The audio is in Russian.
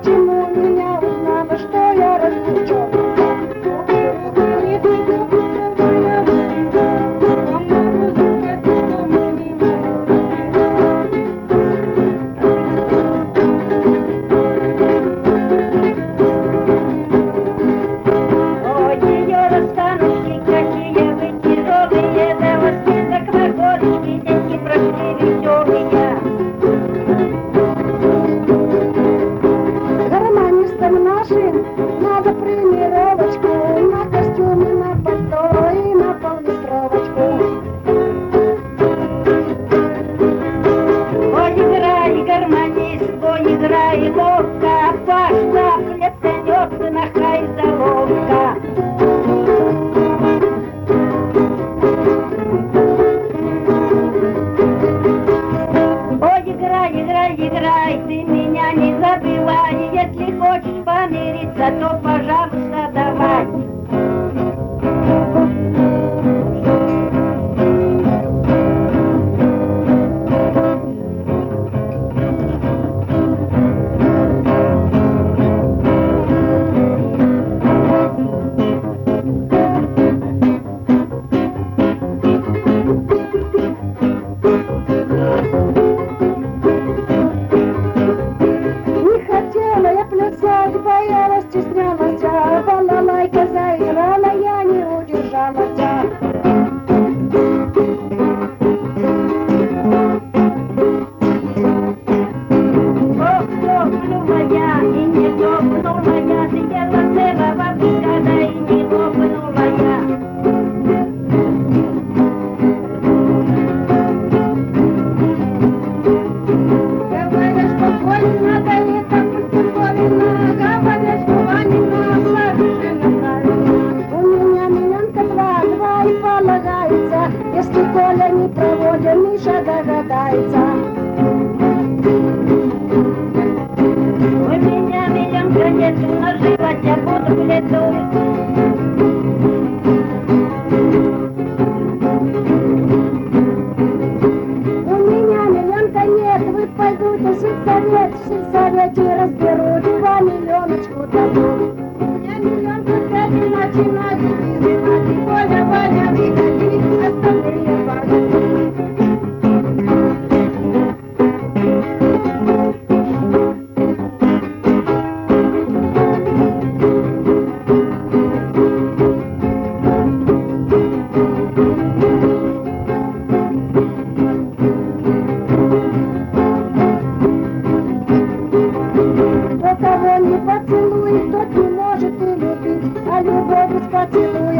почему меня узнала, что я развлечен? Гармонистам нашим надо примировочку на костюме, на пальто и на поллитровочку. Ой, играй, гармонист, ой, играй ловко, пашта плетенется на хай заловка. Ой, играй, играй, играй, ты меня не забывай, если хочешь помириться, то, пожалуйста, давай. Не хотела я плясать, боялась, стеснялась, а балалайка заиграла, я не удержалась. Ох, топнула я и не топнула я, сидела целого бригада и не топнула я. Говорят, что больно, да не так уж больно, говорят, что Ванина совершенно правильно. У меня миллионка два и полагается, если Коля не проводит, Миша догадается. У меня миллионка нету, нажилась я буду в лету. У меня миллионка нет, вы пойдете в сельсовете разберут, 2 миллионочку дадут. У меня миллионка опять и начинать изымать, и Коля, Ваня, выходи, остальные погоди. Кто кого не поцелует, тот не может и любить, а любовь без поцелуя